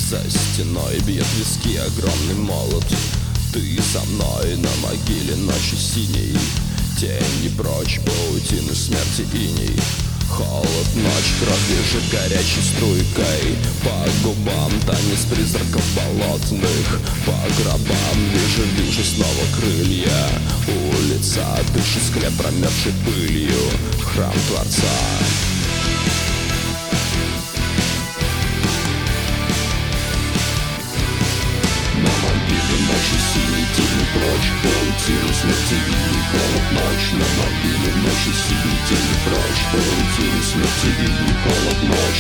За стеной бьет виски огромный молот. Ты со мной на могиле ночи синей. Тени прочь, паутины смерти иней. Холод, ночь, кровь бежит горячей струйкой. По губам танец призраков болотных. По гробам вижу снова крылья. Улица дышит склеп промерзшей пылью. Храм Творца. На могиле ночи синей тени прочь, паутины смерти иней. Холод, ночь, на могиле ночи синей тени прочь, паутины смерти иней. Холод, ночь.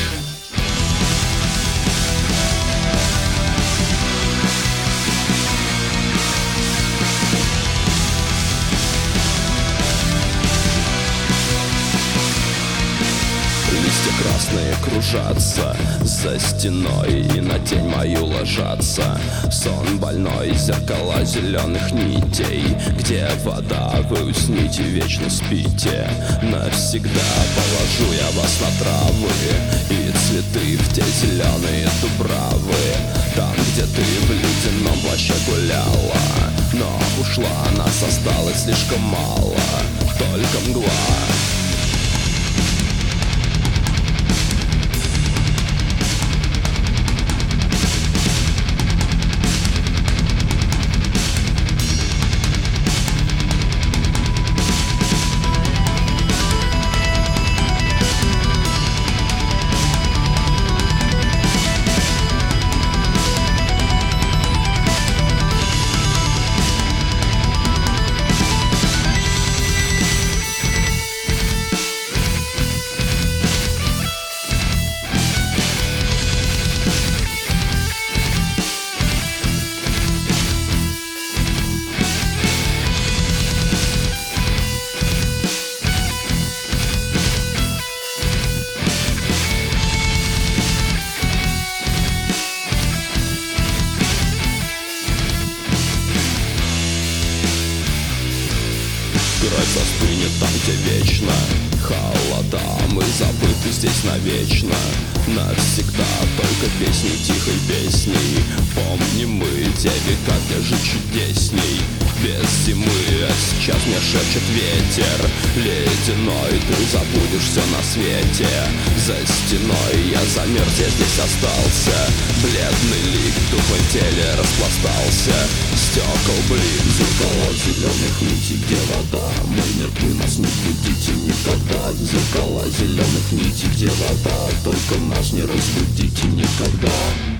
Листья красные кружатся за стеной и на тень мою ложатся. Сон больной, зеркала зеленых нитей. Где вода, вы усните, вечно спите. Навсегда положу я вас на травы и цветы в те зеленые дубравы. Там, где ты в ледяном плаще гуляла, но ушла, нас осталось слишком мало. Только мгла. Кровь застынет там, где вечно холода, мы забыты здесь навечно. Навсегда только песни тихой песней. Помним мы те века, где жить чудесней. Без зимы, а сейчас мне шепчет ветер ледяной. Ты забудешь все на свете. За стеной я замерз, я здесь остался. Бледный лик в тухлом теле распластался. Стекол блик, зеркала зеленых нитей, где вода. Мы мертвы, нас не будите никогда. Зеркала зеленых нитей, где вода. Только нас не разбудите никогда.